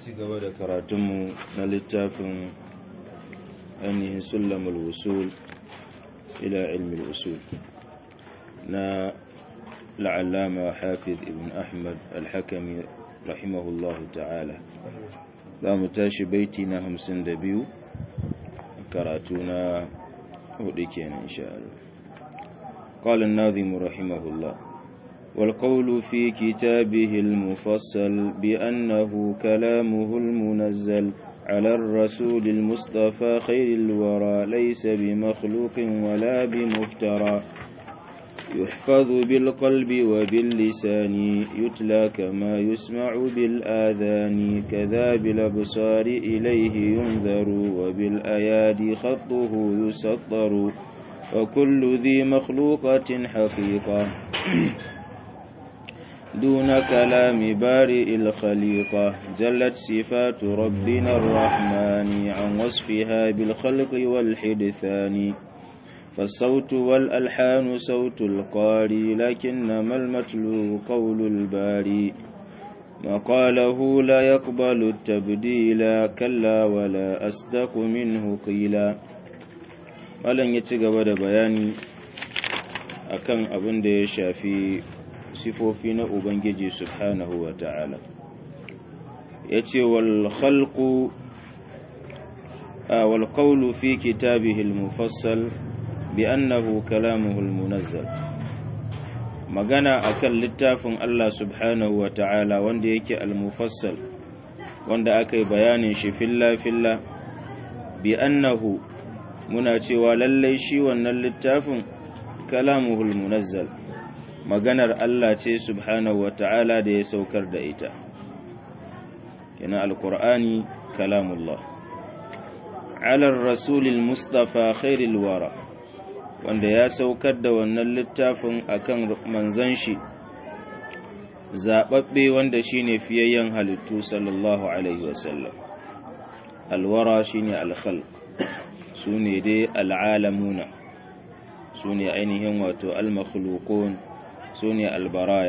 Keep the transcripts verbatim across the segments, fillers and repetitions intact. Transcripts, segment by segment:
ci gaba da karatunmu na littafin ainihin sulamul wusul ila ilmi usul na la'allama hafiz ibn ahmad al-hakami rahimahullahu ta'ala. za mu tashi baiti na hamsin da biyu karatu na hudu kenan insha Allah. قال الناظم رحمه الله: والقول في كتابه المفصل بأنه كلامه المنزل على الرسول المصطفى خير الورى ليس بمخلوق ولا بمفترى يحفظ بالقلب وباللسان يتلى كما يسمع بالآذان كذا بالأبصار إليه ينذر وبالأيادي خطه يسطر وكل ذي مخلوقة حقيقة دون كلام بارئ الخليقة جلت صفات ربنا الرحمن عن وصفها بالخلق والحدثان فالصوت والألحان صوت القاري لكنما المتلو قول الباري ما قاله لا يقبل التبديل كلا ولا أصدق منه قيلا. malam ya ci gaba da bayani akan abin da ya shafi sifofi na Ubangiji subhanahu wa ta'ala. Ya ce wal khalqu wal qawlu fi kitabihi al-mufassal bi annahu kalamuhu al-munazzal. Magana akan littafin Allah subhanahu wa ta'ala wanda yake al-mufassal, wanda aka yi bayanin shi filla filla, bi annahu, muna cewa lallai shi wannan littafin kalamuhul munazzal, maganar Allah ce subhanahu wa ta'ala da ya saukar da ita. Kina alqur'ani kalamullah ala rasulil mustafa khairil wara, wanda ya saukar da wannan littafin akan manzon shi zababbe wanda shine fiyayyen halittu sallallahu alaihi wasallam. Alwara shine alkhalq, su ne dai al'alamuna, su ne ainihin wato al-makhlukun, su ne albaraya.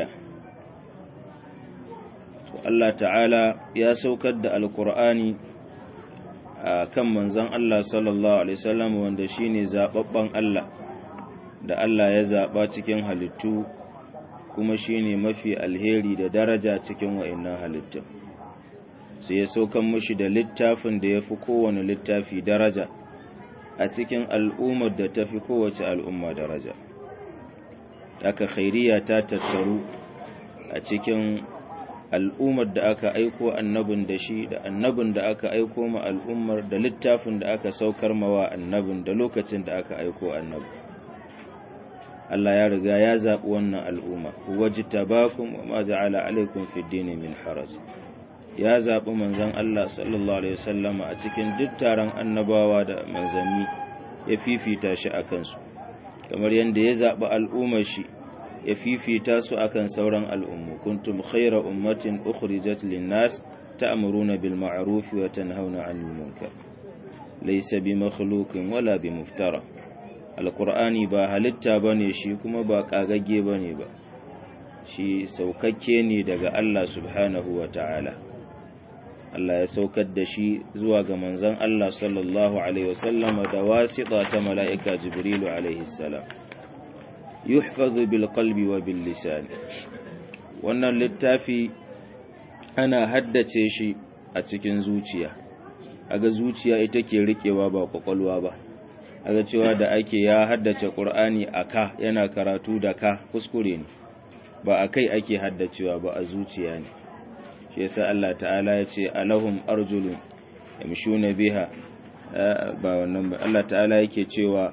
Allah ta'ala ya saukar da alkur'ani a kan manzan Allah sallallahu Alaihi wasallam wanda shi ne zaɓaɓɓen Allah da Allah ya zaɓa cikin halittu, kuma shi ne mafi alheri da daraja cikin wa'innan halittun. Sai ya saukan mushi da littafin da ya fi kowane littafi daraja a cikin al'ummar da ta fi kowace al'umma daraja. Aka khairiya ta tattaru a cikin al'ummar da aka aiko annabin da shi, da annabin da aka aiko ma al'ummar, da littafin da aka saukar mawa annabin da lokacin da aka aiko annabin. Allah ya riga ya zaɓi wannan al'umma, wajtabakum wa ma ja'ala alaikum fid dini min haraj. Ya zaɓi manzan Allah sallallahu Alaihi wasallama a cikin duk taron annabawa da manzanni, ya fifita shi a kansu, kamar yadda ya zaɓi al'ummar shi ya fifita su akan sauran al'ummu. Kuntum khaira ummatin ukhrijat lin-nas ta'muruna bil ma'ruf wa tanhauna 'anil munkar laysa bi makhluqin wala bi muftara. Alqur'ani ba halitta bane shi, kuma ba kagagge bane ba, shi saukakke ne daga Allah subhanahu wa ta'ala. Allah ya saukar da shi zuwa ga manzon Allah sallallahu Alaihi wasallama da wasiƙa ta mala'ika Jibrilu alaihi salam. Yuhfazu bil qalbi wa bil lisani. Wannan littafi ana haddace shi a cikin zuciya. Aga zuciya ita ke rikewa ba kwakwalwa ba. Aga cewa da ake ya haddace Qur'ani a ka, yana karatu da ka, kuskure ne. Ba a kai ake haddacewa ba, a zuciya ne. Shi yasa Allah ta'ala ya ce alahum arjulun yamshuna biha, ba wannan ba. Allah ta'ala yake cewa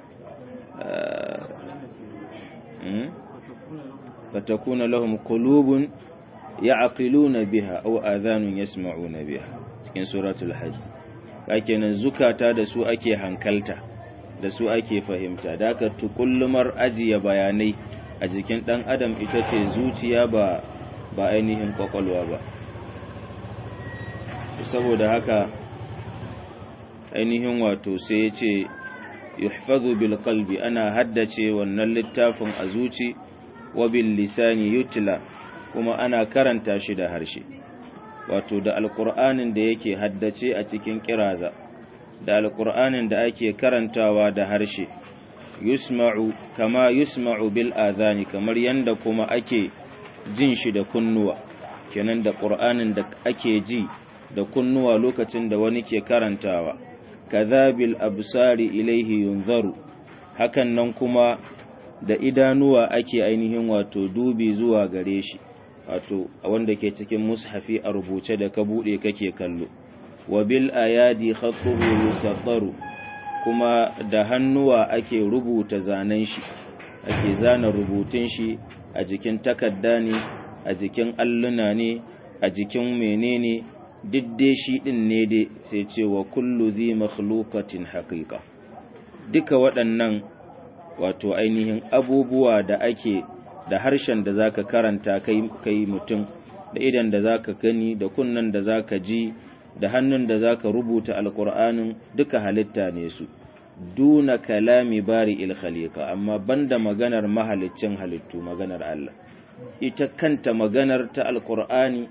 fatakuna lahum qulubun ya'qiluna biha aw adhanun yasma'una biha, cikin suratul hajj. Kakenan zukata da su ake hankalta, da su ake fahimta. Da ka tukullumar ajiye bayanai a jikin dan adam ita ce zuciya, ba ba ainihin kwakwalwa ba. Saboda haka ainihin wato sai ya ce yuhfazu bil qalbi, ana haddace wannan littafin a zuci, wa bil lisani yutla, kuma ana karanta shi da harshe. wato da alqur'anin da yake haddace a cikin kiraza da alqur'anin da ake karantawa da harshe yusma'u kama yusma'u bil adhani kamar yanda kuma ake jin shi da kunnuwa kenan da qur'anin da ake ji da kunnuwa lokacin da wani ke karantawa kadhabil absari ilaihi yunzaru hakan nan kuma da idanuwa ake ainihin wato dubi zuwa gare shi wato wanda ke cikin mushafi a rubuce da ka bude kake kallo wa bil ayadi khatuhu yusaffaru kuma da hannuwa ake rubuta zanen shi ake zana rubutun shi a jikin takadda ne a jikin alluna ne a jikin menene didde shi din ne dai sai ce wa kullu zi makhluqatin haqiqa duka waɗannan wato ainihin abubuwa da ake da harshen da zaka karanta kai kai mutum da idan da zaka gani da kunnan da zaka ji da hannun da zaka rubuta alqur'anin duka halitta ne su duna kalami bari'il khaliqa amma banda maganar mahaliccin halittu maganar Allah ita kanta maganar ta alqur'ani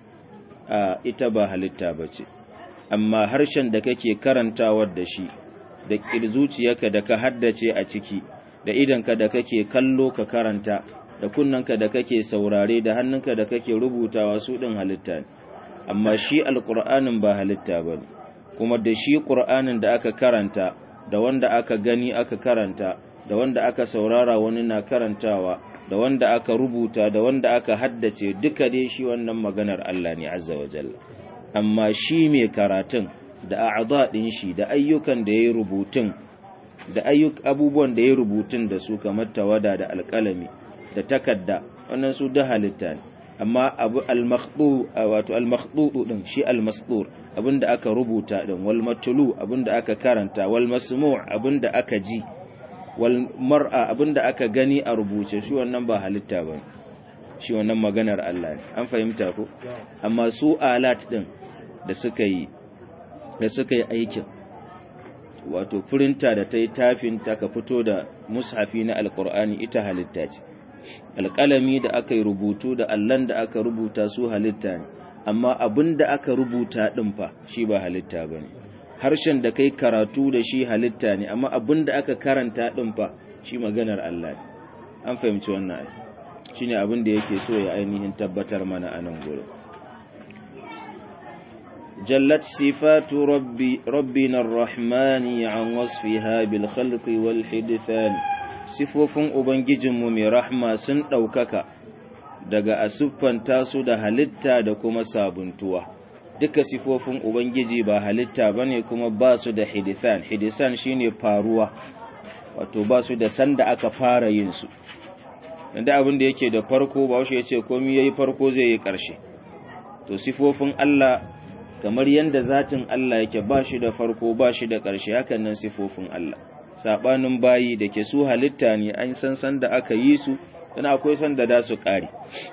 a ita ba halitta bace amma harshen da kake karantawa da shi da kirzuciyarka da ka haddace a ciki da idanka da kake kallo ka karanta da kunnanka da kake saurare da hannunka da kake rubutawa su din halitta ne amma shi alqur'anin ba halitta bane kuma da shi qur'anin da aka karanta da wanda aka gani aka karanta da wanda aka saurara wani na karantawa da wanda aka rubuta da wanda aka haddace duka dai shi wannan maganar Allah ne azza wa jalla amma shi mai karatun da a'dha din shi da ayyukan da yayi rubutun da ayyuk abubuwan da yayi rubutun da su kamar tawada da alƙalami da takadda wannan su da halitta ne amma abu al-makhdu wato al-makhdu din shi al-masdur abinda aka rubuta din wal matlu abinda aka karanta wal masmu' abinda aka ji wal mar'a abinda aka gani a rubuce shi wannan ba halitta bane shi wannan maganar Allah ne an fahimta ko amma su alat din da suka yi da suka yi aikin wato printer da ta yi tafin ta ka fito da mushafi na alqur'ani ita halitta ce alƙalami da aka yi rubutu da allan da aka rubuta su halitta ne amma abin da aka rubuta ɗin fa shi ba halitta ba ne harshen da kai karatu da shi halitta ne amma abin da aka karanta ɗin fa shi maganar Allah ne an fahimci wannan ai shi ne abin da yake so ya ainihin tabbatar mana a nan gurin jallat sifatu rabbi rabbina ar-rahmani an wasfiha bil khalqi wal hidthan sifofin Ubangijinmu mai rahma sun ɗaukaka daga a siffanta su da halitta da kuma sabuntuwa. Duka sifofin Ubangiji ba halitta ba ne kuma ba su da hidithan. Hidithan shi ne faruwa, wato ba su da sanda aka fara yin su. Yanda abin da yake da farko ba shi ya ce komi ya yi farko zai yi ƙarshe. To sifofin Allah kamar yadda zatin Allah yake ba shi da farko ba shi da ƙarshe hakan nan sifofin Allah. Saɓanin bayi da ke su halitta ne an san san da aka yi su dan akwai san da da su ƙare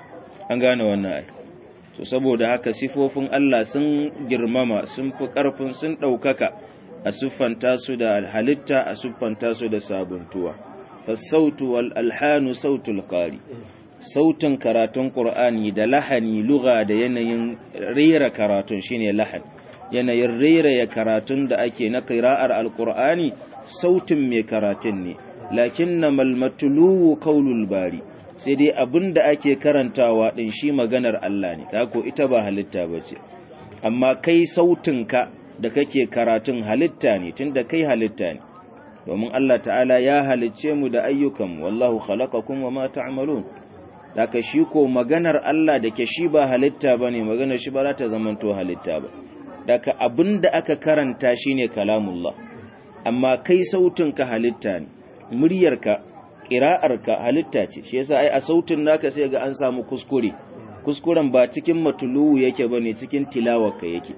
an gane wannan ai so saboda haka sifofin Allah sun girmama sun fi ƙarfin sun ɗaukaka a siffanta su da halitta a siffanta su da sabuntuwa fasautu wal alhanu sautul qari sautin karatun qur'ani da lahani lugha da yanayin rera karatun shine lahan yanayin rera ya karatun da ake na qira'ar alqur'ani sautin mai karatun ne lakinnamal matluwu qaulul bari sai dai abinda ake karantawa din shi maganar Allah ne kako ita ba halitta bace amma kai sautinka da kake karatun halitta ne tunda kai halitta ne domin Allah ta'ala ya halicce mu da ayyukan wallahu khalaqakum wama ta'malun daka shi ko maganar Allah da ke shi ba halitta bane maganar shi ba za ta zamanto halitta ba daka abinda aka karanta shine kalamullah amma kai sautinka halitta ne muryarka ƙira'arka halitta ce shi yasa ai a sautin naka sai ga an samu kuskure kuskuren ba cikin matuluwu yake bane cikin tilawarka yake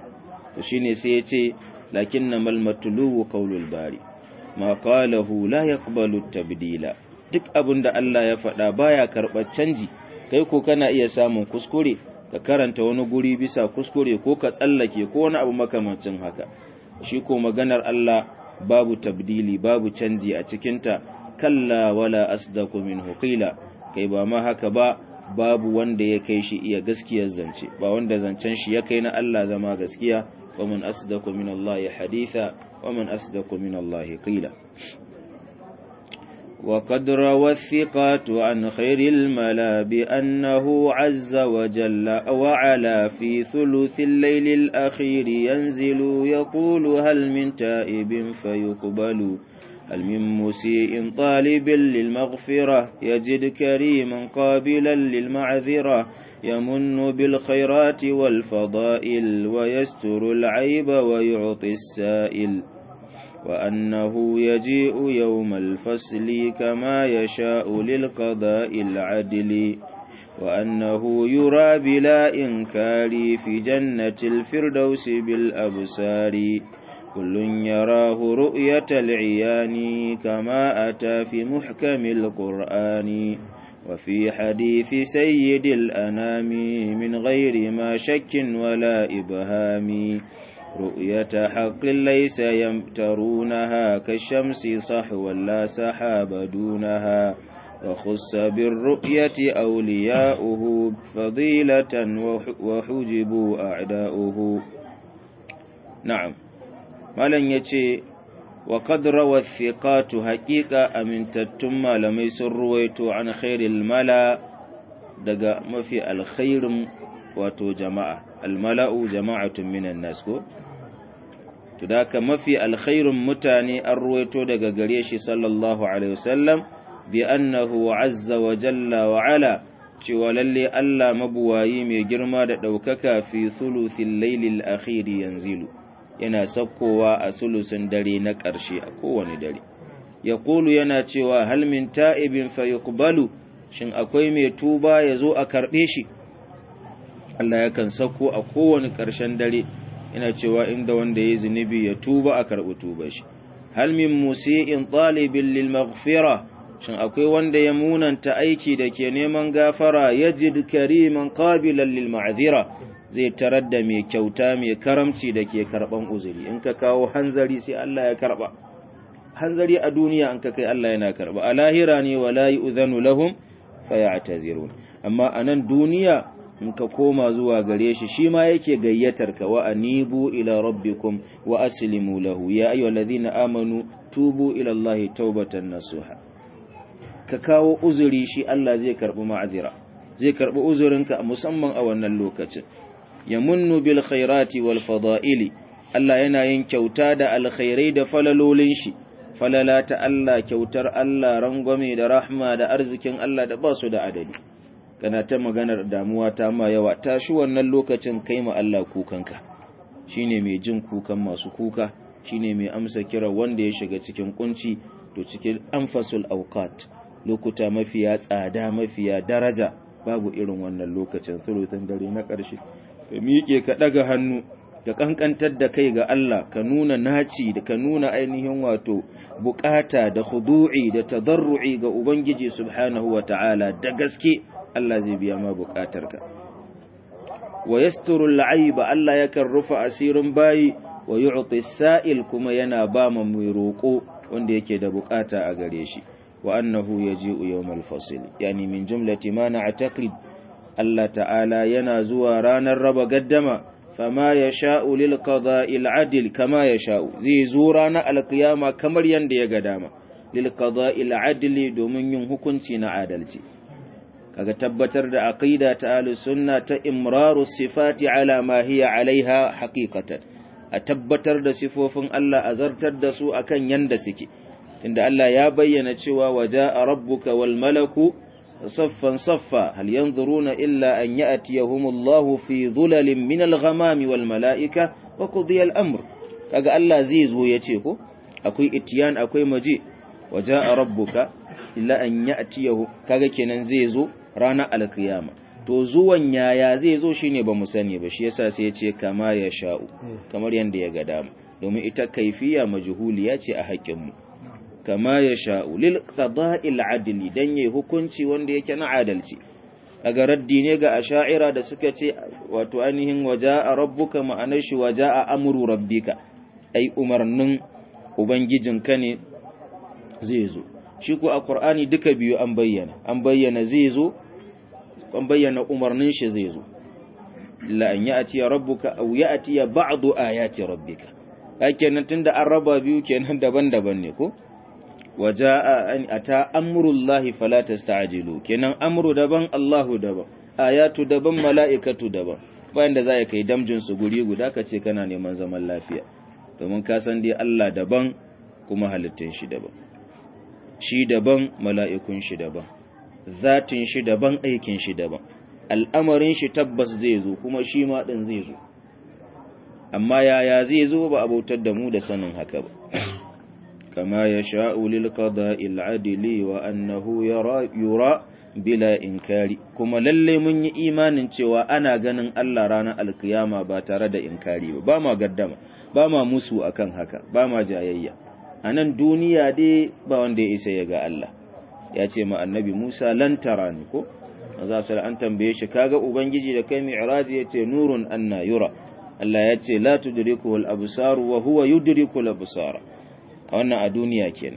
to shine sai yace lakinnamal matuluwu qaulul bari ma qalahu la yaqbalu tabdila duk abinda Allah ya faɗa baya karɓar canji kai ko kana iya samun kuskure ka karanta wani guri bisa kuskure ko ka tsallake ko wani abu makamancin haka shi ko maganar Allah babu tabdili babu canji a cikinta kalla wala asdaqu minhu qila kai ba ma haka ba babu wanda ya kai shi iya gaskiyar zance ba wanda zancen shi ya kai na Allah zama gaskiya wa man asdaqu min Allah haditha wa man asdaqu min Allah qila وقد روى الثقات عن خير الملا بأنه عز وجل وعلا في ثلث الليل الأخير ينزل يقول هل من تائب فيقبل هل من مسيء طالب للمغفرة يجد كريما قابلا للمعذرة يمن بالخيرات والفضائل ويستر العيب ويعطي السائل وأنه يجيء يوم الفصل كما يشاء للقضاء العدل وأنه يرى بلا إنكار في جنة الفردوس بالأبصار كل يراه رؤية العيان كما أتى في محكم القرآن وفي حديث سيد الأنام من غير ما شك ولا إبهام رؤية حق ليس يمترونها كالشمس صحوا لا سحاب دونها وخص بالرؤية أولياؤه فضيلة وحجبوا أعداؤه. نعم مالن يتي وقد روى الثقات حقيقة أمن تتم لم يسرويت عن خير الملا دقا ما في الخير واتو جماعة الملأ جماعة من الناس كو تداك ما في الخير متاني الرويتو دقا قريشي صلى الله عليه وسلم بأنه عز وجل وعلا شواللي ألا مبوايي مي جرما دوكك في ثلث الليل الأخير ينزل yana sakkowa a sulusun dare na ƙarshe a kowane dare ya ƙulu yana cewa hal min ta'ibin fa yuqbalu shin akwai mai tuba ya zo a karɓe shi Allah yakan sakko a kowane ƙarshen dare yana cewa inda wanda ya zunubi ya tuba a karɓi tuba shi hal min musii'in talibin lil maghfira shin akwai wanda ya munanta aiki da ke neman gafara yajid kariman qabilan lil ma'zira zai tarar da mai kyauta mai karamci da ke karban uzuri in ka kawo hanzari sai Allah ya karba hanzari a duniya an ka kai Allah yana karba a lahira ne wala yu'zanu lahum fayatazirun amma anan duniya in ka koma zuwa gare shi shi ma yake gayyatar ka wa anibu ila rabbikum wa aslimu lahu ya ayyuhallazina amanu tubu ila Allahi tawbatan nasuha ka kawo uzuri shi Allah zai karbi ma'azira zai karbi uzurinka musamman a wannan lokacin yamunnu bil khairati wal fada'ili Allah yana yin kyauta da alkhairai da falalolin shi falala ta Allah kyautar Allah rangwame da rahma da arzikin Allah da basu da adadi kana ta maganar damuwa ta ma yawa tashi wannan lokacin kai ma Allah kukanka shine mai jin kukan masu kuka shine mai amsa kira wanda ya shiga cikin kunci to cikin anfasul awqat lokuta mafiya tsada mafiya daraja babu irin wannan lokacin thuluthin dare na ƙarshe ka miƙe ka ɗaga hannu ka ƙanƙantar da kai ga Allah ka nuna naci da ka nuna ainihin wato bukata da khudu'i da tadarru'i ga Ubangiji subhanahu wa ta'ala da gaske Allah zai biya ma bukatarka wa yasturu al'aiba Allah yakan rufa asirin bayi wa yu'ti sa'il kuma yana ba mu mai roƙo wanda yake da bukata a gare shi wa annahu yaji'u yawmal fasl yani min jumlati ma na'taqid Allah ta'ala yana zuwa ranar raba gaddama fama yasha'u lil qada'il adl kama yasha'u zai zo ranar alqiyama kamar yanda ya ga dama lil qada'il adli domin yin hukunci na adalci kaga tabbatar da aqida ta ahlus sunna ta imraru sifati ala ma hiya alaiha haqiqatan a tabbatar da sifofin Allah azartar da su akan yanda suke inda Allah ya bayyana cewa waja'a rabbuka wal malaku saffan saffa hal yanzuruna illa an ya'tiyahumullahu fi dhulalin minal ghamami wal mala'ika wa qudiya al-amr kaga Allah zai zo yace ko akwai itiyan akwai maji waja'a rabbuka illa an ya'tiyahu kaga kenan zai zo ranar alkiyama to zuwan yaya zai zo shine ba mu sani ba shi yasa sai yace kama ya sha'u kamar yanda ya ga dama domin ita kaifiya majhuliya ce a haƙƙin mu kama ya sha'u lil qada'il adli dan yayi hukunci wanda yake na adalci daga raddi ne ga asha'ira da suka ce wato ainihin waja'a rabbuka ma'anar shi waja'a amru rabbika ai umarnin ubangijinka ne zai zo shi ko a qur'ani duka biyu an bayyana an bayyana zai zo ban bayyana umarnin shi zai zo illa an ya'ti rabbuka aw ya'ti ba'du ayati rabbika kenan tunda an raba biyu kenan daban-daban ne ko waja'a an ata amrullahi fala tasta'jilu kenan amru daban Allahu daban ayatu daban mala'ikatu daban bayan da za ka kai damjin su guri guda ka ce kana neman zaman lafiya domin ka san dai Allah daban kuma halittun shi daban shi daban mala'ikun shi daban zatin shi daban aikin shi daban al'amarin shi tabbas zai zo kuma shi ma din zai zo amma yaya zai zo ba abautar da mu da sanin haka ba kama yasha'u lil qada'il adli wa annahu yara yura bila inkari kuma lalle mun yi imanin cewa ana ganin Allah ranar alkiyama ba tare da inkari ba ba ma gaddama ba ma musu akan haka ba ma jayayya anan duniya dai ba wanda ya isa ya ga Allah ya ce ma annabi Musa lan tarani ko maza sai an tambaye shi kaga ubangiji da kai mi'raji yace nurun anna yura Allah ya ce la tudriku al absar wa huwa yudriku al absara wannan a duniya kenan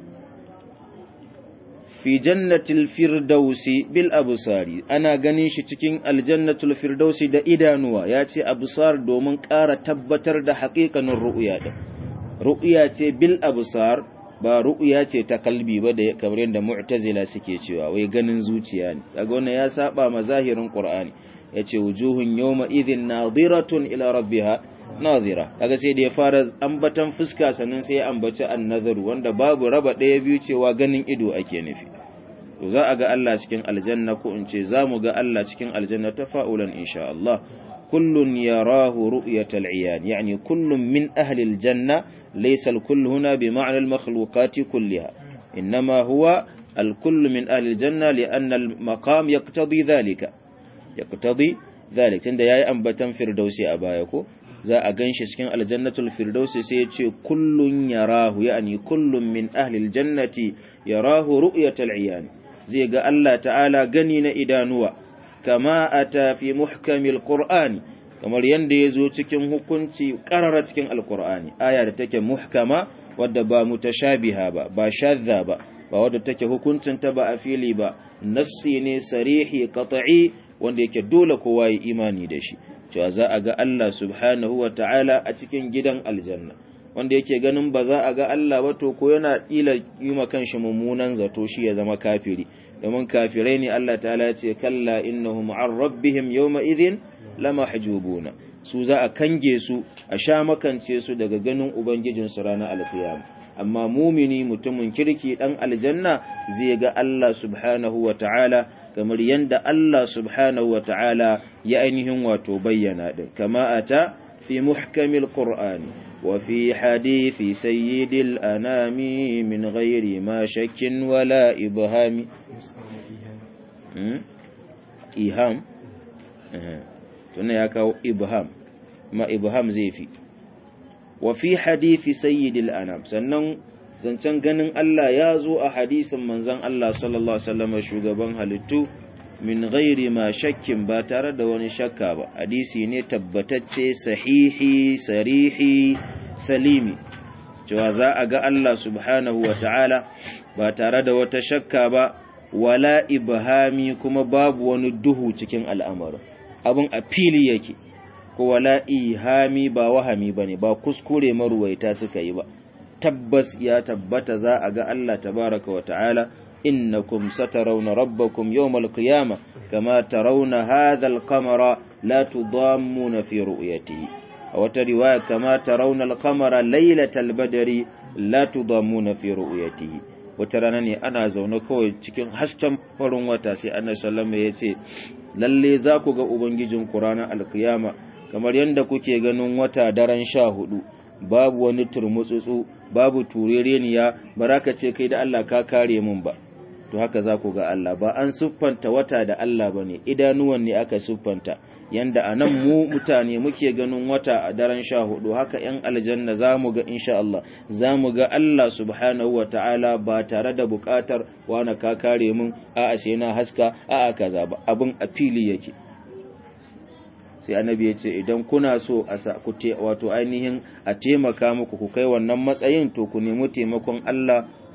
fi jannatil firdausi bil absari ana ganin shi cikin aljannatul firdausi da idanuwa yace absar domin ƙara tabbatar da haƙiƙanin ru'ya din ru'ya ce bil absar ba ru'ya ce ta kalbi ba da kamar yadda mu'tazila suke cewa wai ganin zuciya ne kaga wannan ya saba mazahirin qur'ani yace wujuhun yawma idhin nadiratun ila rabbiha nadira kaga sai da ya fara ambatan fuska sannan sai ya ambaci an-nazaru wanda babu raba daya biyu cewa ganin ido ake nufi to za a ga Allah cikin aljanna ko in ce zamu ga Allah cikin aljanna tafa'ulan insha Allah kullun yarahu ru'yatal iyan yani kullun min ahli aljanna laysa al-kull huna bi ma'na al-makhluqat kullaha inma huwa al-kull min ahli aljanna li'anna al-maqam yaqtadi dhalika yaqtadi dhalik tunda yayi ambatan firdausi a baya ko za a ganshi cikin aljannatul firdausi sai ya ce kullun yarahu yani kullun min ahli aljannati yarahu ru'yatal iyan zai ga Allah ta'ala gani na idanuwa kama ata fi muhkamil qur'ani kamar yanda yazo cikin hukunci qarara cikin alqur'ani aya da take muhkama wadda ba mutashabiha ba ba shadda ba ba wadda take hukuncin ta ba a fili ba nassi ne sarihi qat'i wanda yake dole kowa ya imani da shi cewa za a ga Allah subhanahu wa ta'ala a cikin gidan aljanna wanda yake ganin ba za a ga Allah ba to ko yana ila yi kanshi mummunan zato shi ya zama kafiri domin kafirai ne Allah ta'ala ya ce kalla innahum an rabbihim yawma idhin lamahjubuna su za a kange su a sha makance su daga ganin ubangijin su ranar alkiyama amma mumini mutumin kirki dan aljanna zai ga Allah subhanahu wa ta'ala kamar yanda Allah subhanahu wa ta'ala ya ainihin wato bayyana din kama ata fi muhkamil qur'ani wa fi hadithi sayyidil anami min ghairi ma shakkin wala ibhami iham tunna ya kawo ibham ma ibham zai fi wa fi hadithi sayyidil anam sannan zancen ganin Allah ya zo a hadisin manzon Allah sallallahu alaihi wasallam shugaban halittu min ghairi ma shakkin ba tare da wani shakka ba hadisi ne tabbatacce sahihi sarihi salimi cewa za a ga Allah subhanahu wataala ba tare da wata shakka ba wala ibhami kuma babu wani duhu cikin al'amarin abun a fili yake ko wala ihami ba wahami bane ba kuskure maruwaita suka yi ba tabbas ya tabbata za a ga Allah tabaraka wa ta'ala innakum satarawna rabbakum yawmal qiyamah kama tarawna hadha al-qamara la tudammuna fi ru'yatihi aw ta riwaya kama tarawna al-qamara laylatal badri la tudammuna fi ru'yatihi wata rana ne ana zaune kawai cikin hasken farin wata sai annabi sallallahu alaihi wasallam yace lalle za ku ga ubangijin ku ranar al-qiyama kamar yanda kuke ganin wata daren sha hudu babu wani turmutsutsu babu turereniya baraka ce kai da Allah ka kare mun ba to haka za ku ga Allah ba an siffanta wata da Allah bane idanuwan ne aka siffanta yanda anan mu mutane muke ganin wata a daren sha hudu haka yan aljanna zamu ga insha Allah zamu ga Allah subhanahu wataala ba tare da bukatar wani ka kare mun a'a sai na haska a'a kaza ba abin a fili yake sai annabi ya ce idan kuna so a ku te wato ainihin a taimaka muku ku kai wannan matsayin to ku nemi taimakon Allah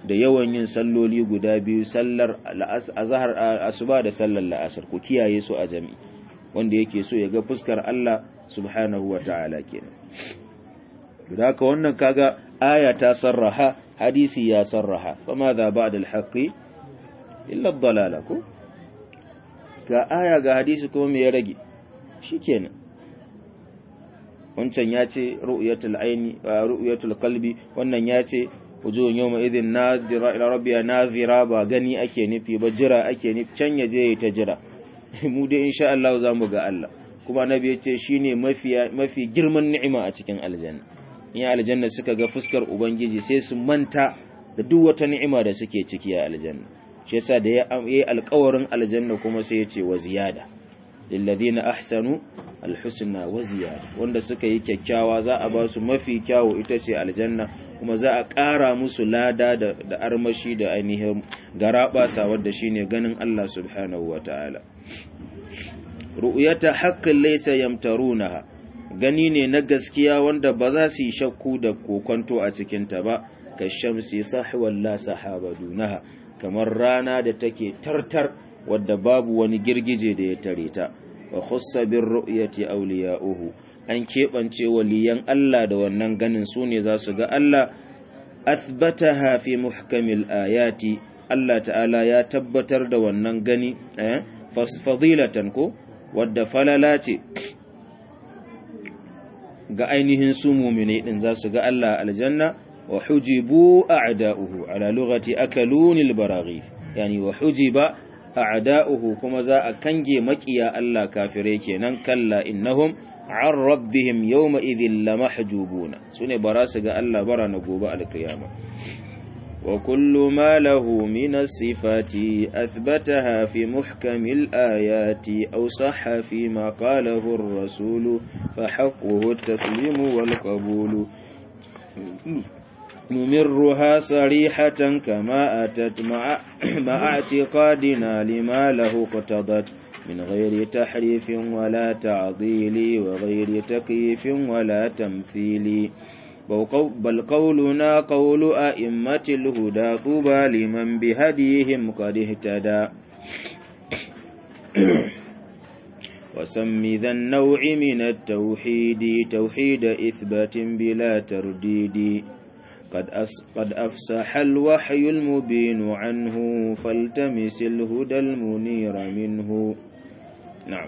da yawan yin salloli guda biyu sallar azhar asuba da sallar la'asar ku kiyaye su a jami'i wanda yake so ya ga fuskar Allah subhanahu wata'ala kenan da haka wannan kaga aya ta sarraha hadisi ya sarraha fama za ba'da al-haqqi illa ad-dalala ko ga aya ga hadisi kuma me ya rage shikenan wancan ya ce ru'yatul aini ru'yatul qalbi wannan ya ce wujuhun yawma idhin nadira ila rabbiha nazira ba gani ake nufi ba jira ake nufi can yaje ta jira mu dai insha Allah za mu ga Allah kuma annabi ya ce shine mafi mafi girman ni'ima a cikin aljanna in aljanna suka ga fuskar ubangiji sai su manta da duk wata ni'ima da suke ciki a aljanna shi yasa da yayi alƙawarin aljanna kuma sai ya ce wa ziyada lilladhina ahsanu alhusna wa ziyada wanda suka yi kyakkyawa za a ba su mafi kyawu ita ce aljanna kuma za a ƙara musu lada da, da armashi da ainihin garabasa wanda shine ganin Allah subhanahu wataala ru'yata haqqin laysa yamtarunaha gani ne na gaskiya wanda ba za su yi shakku da kokonto a cikin ta ba kashamsi sahwan la sahaba dunaha kamar rana da take tartar wadda babu wani girgije da ya tare ta wa khussa bir ru'yati awliya'uhu an kebance waliyan Allah da wannan ganin su ne za su ga Allah athbataha fi muhkamil ayati Allah ta'ala ya tabbatar da wannan gani eh fadilatan ko wadda falala ce ga ainihin su mu'mini din za su ga Allah aljanna wa hujibu a'da'uhu ala lughati akalunil baraghif yani wa hujiba a'da'uhu kuma za a kange makiya Allah kafirai kenan kalla innahum an rabbihim yawma idhil lamahjubuna sune bara su ga Allah bara na gobe alkiyama wa kullu ma lahu min as-sifati athbataha fi muhkamil ayati aw sahha fi ma qalahu ar-rasul fa haqquhu at-taslimu wal qabulu نمرها صريحة كما أتت مع, مع اعتقادنا لما له اقتضت من غير تحريف ولا تعضيل وغير تكييف ولا تمثيل بل قولنا قول أئمة الهدى طوبى لمن بهديهم قد اهتدى وسم ذا النوع من التوحيد توحيد إثبات بلا ترديد قد, قد أفسح الوحي المبين عنه فالتمس الهدى المنير منه نعم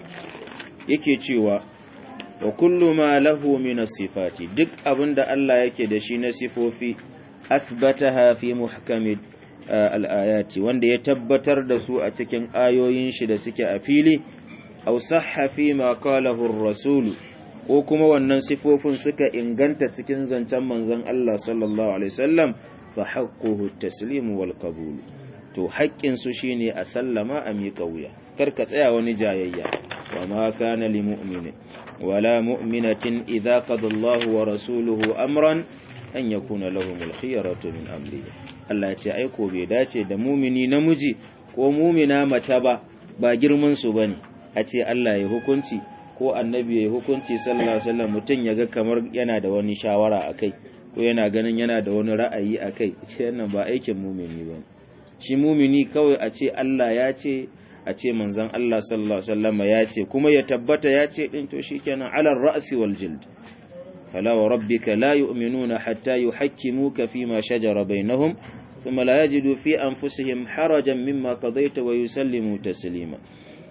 yake cewa wa kullu ma lahu min as-sifati duk abinda Allah yake da shi na sifofi athbataha fi muhkamid al-ayati wanda ya tabbatar da su a cikin ayoyin shi da suke a fili aw sahha fi ma qalahu ar-rasul ko kuma wannan sifofin suka inganta cikin zancen manzon Allah sallallahu alaihi wasallam fa haqquhu at-taslimu wal qabul to haƙƙin su shine a sallama a miƙa wuya kar ka tsaya wani jayayya wa ma kana lil mu'mini wala mu'minatin idza qada Allahu wa rasuluhu amran an yakuna lahumul khiyaratu min amrihi Allah ya ce ai ko bai dace da mu'mini namiji ko mu'mina mace ba ba girman su bane a ce Allah ya hukunci ko annabi ya hukunci sallallahu alaihi wasallam mutun yaga kamar yana da wani shawara akai ko yana ganin yana da wani ra'ayi akai ce wannan ba aikin mu'mini ba shi mu'mini kawai a ce Allah ya ce a ce manzon Allah sallallahu alaihi wasallam ya ce kuma ya tabbata ya ce din to shikenan ala ra'si wal jild fala wa rabbika la yu'minuna hatta yuhakkimuka fima shajara bainahum thumma la yajidu fi anfusihim harajan mimma qadayta wa yusallimu taslima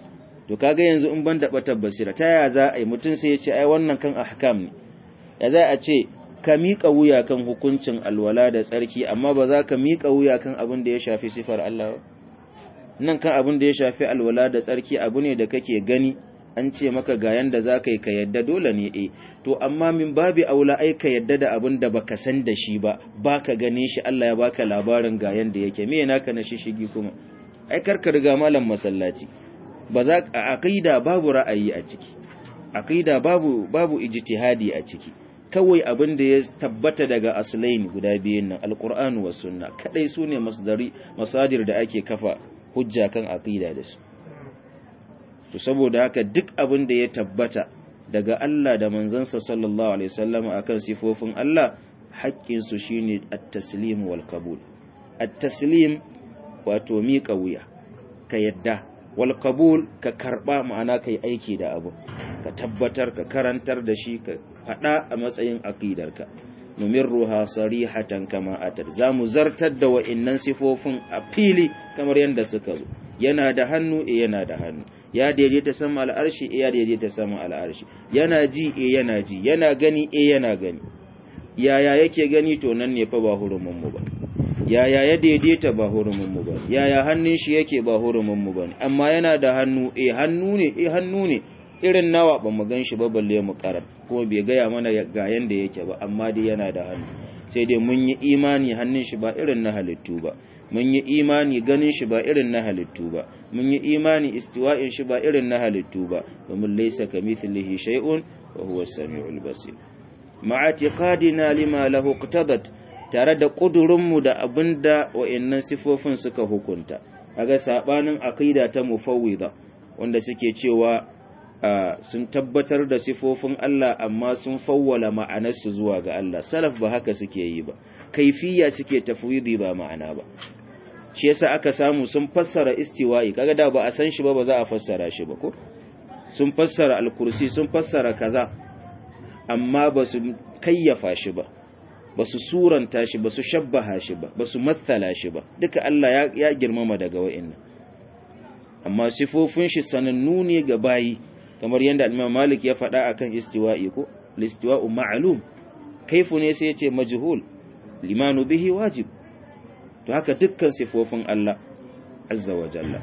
to kaga yanzu in ban da batar basira ta ya za a yi mutum sai ya ce ai wannan kan ahkam ne ya za a ce ka miƙa wuya kan hukuncin alwala da tsarki amma ba za ka miƙa wuya kan abin da ya shafi sifar Allah ba nan kan abin da ya shafi alwala da tsarki abu ne da kake gani an ce maka ga yanda za ka yi ka yadda dole ne eh to amma min babi aula ai ka yadda da abin da baka san da shi ba baka gane shi Allah ya baka labarin ga yanda yake me naka na shishigi kuma ai karka riga malam masallaci ba za a aqida babu ra'ayi a ciki aqida babu babu ijtihadi a ciki kawai abin da ya tabbata daga aslain guda biyun nan alqur'ani was sunna kadai sune masdari masadir da ake kafa hujja kan aqida da su to saboda haka duk abin da ya tabbata daga Allah da manzansa sallallahu alaihi wasallam akan sifofin Allah haƙƙin su shine at-taslim wal qabul at-taslim wato miƙa wuya ka yadda, wal qabul ka karba ma'ana kai aiki da abu, ka tabbatar ka karantar da shi ka faɗa a matsayin aqidarka. numirruha sarihatan kama atat, zamu zartar da wa'innan sifofin a fili kamar yanda suka zo. Yana da hannu eh yana da hannu, ya daidaita sama al'arshi eh ya daidaita sama al'arshi, yana ji eh yana ji, yana gani eh yana gani. Yaya yake gani to nan ne fa ba hurumin mu ba, yaya ya daidaita ba hurumin mu ba, yaya hannun shi yake ba hurumin mu ba, amma yana da hannu eh hannu ne eh hannu ne irin nawa ba mu gan shi ba balle mu karar, kuma bai gaya mana ga yanda yake ba, amma dai yana da hannu. Sai dai mun yi imani hannun shi ba irin na halittu ba, mun yi imani ganin shi ba irin na halittu ba, mun yi imani istiwa'in shi ba irin na halittu ba, domin laysa kamithlihi shay'un wa huwa as-sami'ul basir. ma'a tiqadina lima lahu iqtadat, tare da kudurinmu da abinda wa'annan sifofin suka hukunta. Kaga sabanin aqida ta mufawwida wanda suke cewa Uh, sun tabbatar da sifofin Allah amma sun fawwala ma'anarsu zuwa ga Allah. Salaf ba haka suke yi ba, kaifiya suke tafwidi ba ma'ana ba. Shi yasa aka samu sun fassara istiwa'i, kaga da ba a san shi ba ba za a fassara shi ba ko? Sun fassara al-kursi, sun fassara kaza, amma ba su kayyafa shi ba, ba su suranta shi ba, su shabbaha shi ba, ba su mathala shi ba. Duka Allah ya, ya girmama daga wa'innan. Amma sifofin shi sanannu ne ga bayi, kamar yadda Imam Malik ya faɗa akan istiwa'i ko listiwa'u ma'lum, kaifu ne sai yace majhul, limanu bihi wajib. To haka dukkan sifofin Allah azza wa jalla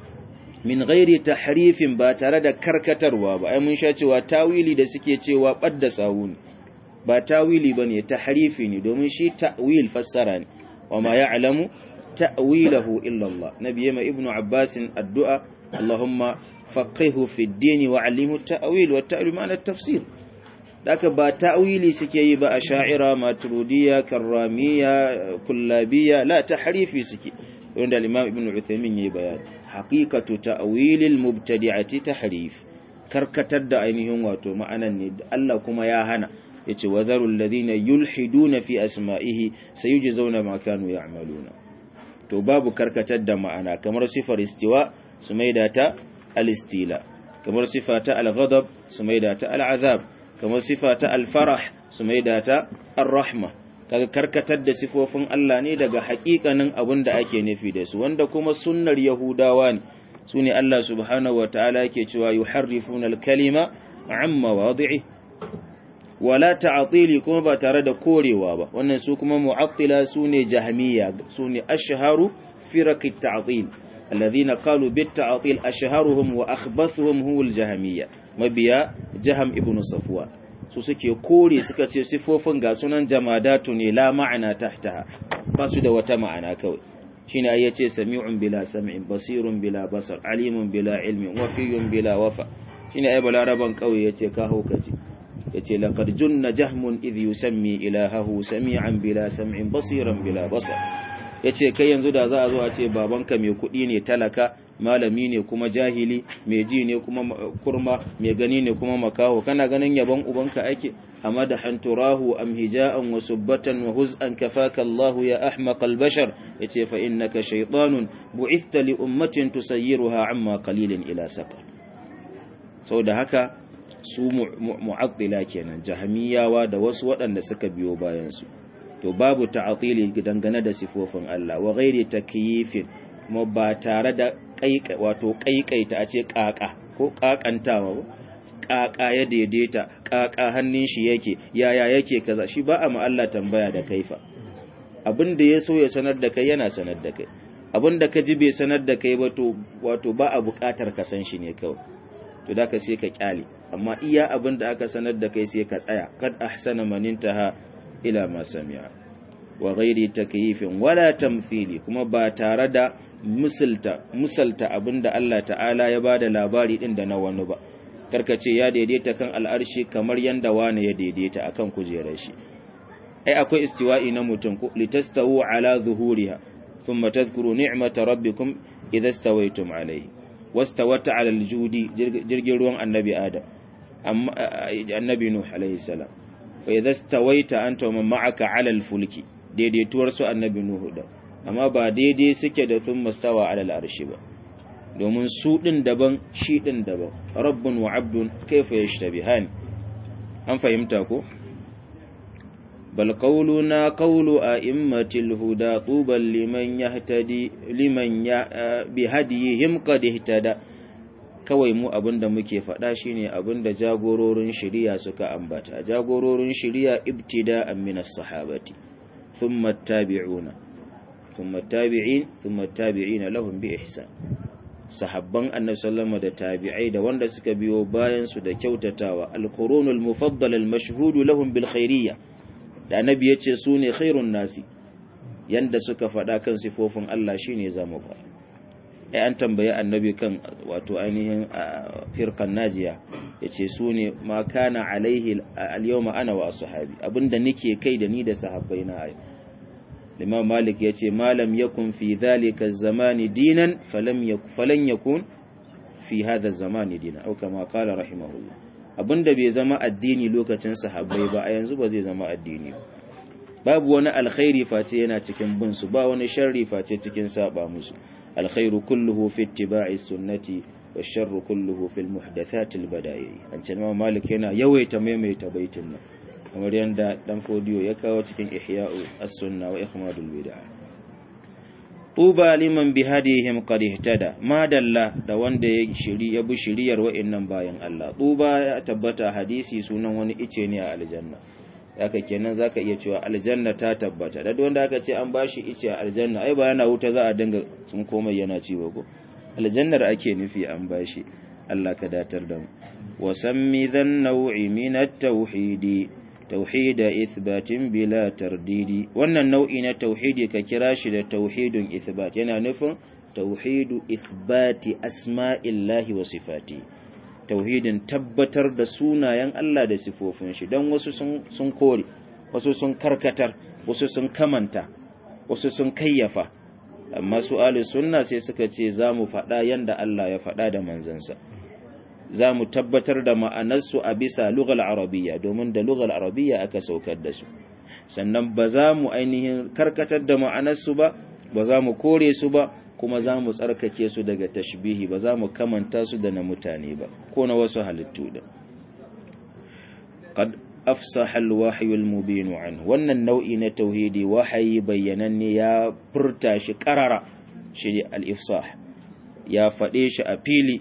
min ghairi tahrifin, ba tare da karkatarwa ba. Ai mun sha cewa tawili da suke cewa badda sawuni ba tawili bane, tahrifi ne, domin shi ta'wil fassara ne. wa ma ya'lamu ta'wilahu illa Allah. Nabi ma ibnu Abbas addu'a, Allahumma faqihu fi ad-din wa 'allimhu at-ta'wil, wa at-ta'wil ma'ana at-tafsir. Daka ba ta'wili suke yi ba a sha'ira, maturidiyya, karramiyya, kullabiyya, la tahrifi suke. Wanda al-Imam Ibn Uthaymeen yayi bayani, haqiqatu ta'wilil mubtadi'ati tahrif, karkatar da ainihin wato ma'anan ne. Allah kuma ya hana, yace wa dharul ladina yulhiduna fi asma'ihi sayujzauna ma kanu ya'maluna. To babu karkatar da ma'ana, kamar sifar istiwa su maida ta al-istila, kamar sifata al-ghadab su maida ta al-azab, kamar sifata al-farah su maida ta ar-rahma. Kaga karkatar da sifofin Allah ne daga haƙiƙanin abin da ake nufi da su, wanda kuma sunnar Yahudawa ne. Sune Allah subhanahu wataala yake cewa yuharrifuna al-kalima an mawadi'i, wala ta'tili, kuma ba tare da korewa ba. Wannan su kuma mu'attila sune jahmiya, sune ashharu firaqit ta'til, alladhina qalu bit ta'til ashharuhum wa akhbathuhum huwal jahmiya, mabiya Jaham ibn Safwan. Su suke kore, suka ce sifofin ga sunan jamadatu ne, la ma'ana tahtaha, ba su da wata ma'ana kawai. Shine ai yace sami'un bila sam'in, basirun bila basar, alimun bila ilmin, wafiyun bila wafa. Shine ai balaraban kawai yace ka haukace, yace laqad junna jahmun idh yusammi ilahahu sami'an bila sam'in basiran bila basar. Yace kai yanzu da za a zo a ce babanka mai kudi ne, talaka, malami ne kuma jahili, mai ji ne kuma kurma, mai gani ne kuma makaho, kana ganin yaban ubanka ake? amma da hanturahu am hija'an wa subbatan wa huz'an kafaka Allah ya ahmaqal bashar. Yace fa innaka shaytanun bu'ithta li ummatin tusayyiruha amma qalilin ila saqar. Saboda haka su mu'attila kenan, jahmiyawa da wasu waɗanda suka biyo bayan su. To babu ta'atili dangane da sifofin Allah, wa ghairi takyifin, kuma ba tare da kaikai wato kaikaita a ce kaka ko kakantawa ba, kaka ya daidaita, kaka hannun shi yake, yaya yake kaza, shi ba a ma Allah tambaya da kaifa. Abinda ya so ya sanar da kai yana sanar da kai, abinda ka ji bai sanar da kai ba to wato ba a bukatar ka san shi ne kawai, to da ka sai ka kyale. Amma iya abinda aka sanar da kai sai ka tsaya, kad ahsana man intaha ila ma sami'a. Wa ghairi takyifin wala tamthili, kuma ba tare da misalta misalta abinda Allah ta'ala ya bada labari din da na wani ba. Karkace ya daidaita kan al'arshi kamar yanda wani ya daidaita akan kujerar shi. Ai akwai istiwa'i na mutum ko litastawu ala zuhuriha thumma tadhkuru ni'mata rabbikum idha stawaytum alayhi. Wastawata ala al-judi, jirgin ruwan annabi Adam, annabi Nuh alayhi salam. Fa idha stawaita anta wa man ma'aka ala al-fulki, daidaituwar su annabi Nuhu da amma ba daidai suke da thumma stawa ala al-arshi ba domin su din daban shi din daban rabbun wa abdun kaifa yashtabihan an fahimta ko bal qawluna qawlu a'immatil huda tuban liman yahtadi liman ya bi hadihim qad ihtada kawai mu abinda muke faɗa shine abinda jagororin shari'a suka ambata jagororin shari'a ibtida'an min as-sahabati thumma at-tabi'una thumma at-tabi'in thumma at-tabi'ina lahum bi ihsan sahabban annabi sallallahu da tabi'ai da wanda suka biyo bayan su da kyautatawa al-qurunul mufaddal al-mashhud lahum bil khairiyya da annabi yace su ne khairun nasi yanda suka faɗa kan sifofin Allah shine zamu faɗa ai an tambaye annabi kan wato ainihin firqan najiya yace su ne ma kana alaihi al-yawma ana wa ashabi abinda nake kai da ni da sahabbaina ai Imam Malik ya ce malam yakun fi dhalika az-zamani dinan falam yakun falan yakun fi hadha az-zamani dinan au kama qala rahimahullah abinda bai zama addini lokacin sahabbai ba a yanzu ba zai zama addini babu wani alkhairi face yana cikin bin su ba wani sharri face cikin saba musu alkhairu kulluhu fi ittiba'i sunnati wash-sharru kulluhu fil muhdathati al-bada'i an ce Imam Malik yana yawaita maimaita baitin nan kamar yadda dan fodiyo ya kawo cikin ihya'u as-sunna wa ikhmadul bid'ah tuba liman bihadihim qad ihtada madalla da wanda ya shiri ya bi shiriyar wa'annan bayan Allah tuba ya tabbata hadisi sunan wani ice ne a aljanna haka kenan zaka iya cewa aljanna ta tabbata da wanda aka ce an bashi ice a aljanna ai ba yana wuta za a dinga sun komai yana ciwo ko aljannar ake nufi an bashi Allah ka datar da mu wasammi dhan naw'i min at-tauhidi tauhida ithbatin bila tardidi wannan nau'i na tauhidi ka kira shi da tauhidun ithbat yana nufin tauhidu ithbati asma'illahi wa sifati tauhidin tabbatar da sunayen Allah da sifofin shi dan wasu sun sun kore wasu sun karkatar wasu sun kamanta wasu sun kayyafa amma su ahlus sunna sai suka ce zamu faɗa yanda Allah ya faɗa da manzansa za mu tabbatar da ma'anarsu a bisa lugal arabiyya domin da lugal arabiyya aka saukar da su sannan ba za mu ainihin karkatar da ma'anarsu ba ba za mu kore su ba kuma za mu tsarkake su daga tashbihi ba za mu kamanta su da na mutane ba ko na wasu halittu da qad afsaha alwahyu almubin an wannan nau'i na tauhidi wahayi bayyananne ya furta shi qarara shi al-ifsah ya fade shi a fili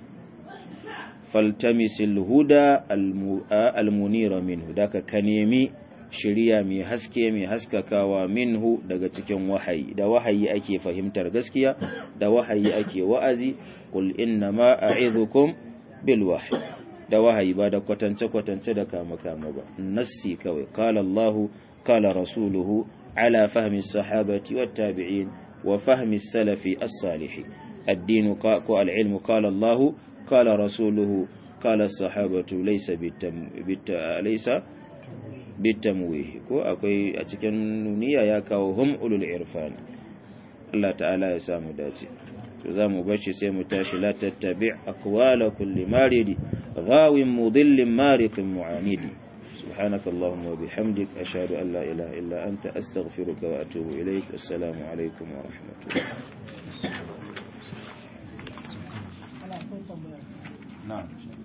faltamisil huda almunira minhu daka ka nemi shiriya mai haske mai haskakawa minhu daga cikin wahayi da wahayi ake fahimtar gaskiya da wahayi ake wa'azi qul inna ma a'idhukum bil wahyi da wahayi ba da kwatance kwatance da kama kama ba nassi kawai qala Allahu qala rasuluhu ala fahmi as-sahabati wat tabi'in wa fahmi as-salafi as-salih ad-din ko al-ilm qala Allahu قال رسوله قال الصحابة ليس بالتم بت ليس بالتمويه ko akwai a cikin nuniya ya kawo hum ulul irfan Allah ta'ala ya samu dace to zamu bashi sai mu tashi la tattabi' aqwala kulli maridi ghawin mudillin mariqin mu'anidi subhanaka allahumma wa bihamdik ashhadu an la ilaha illa anta astaghfiruka wa atubu ilaik assalamu alaikum wa rahmatullah نعم